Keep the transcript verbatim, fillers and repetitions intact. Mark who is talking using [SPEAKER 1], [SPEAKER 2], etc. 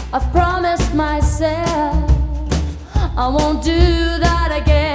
[SPEAKER 1] I've promised myself I won't do that again.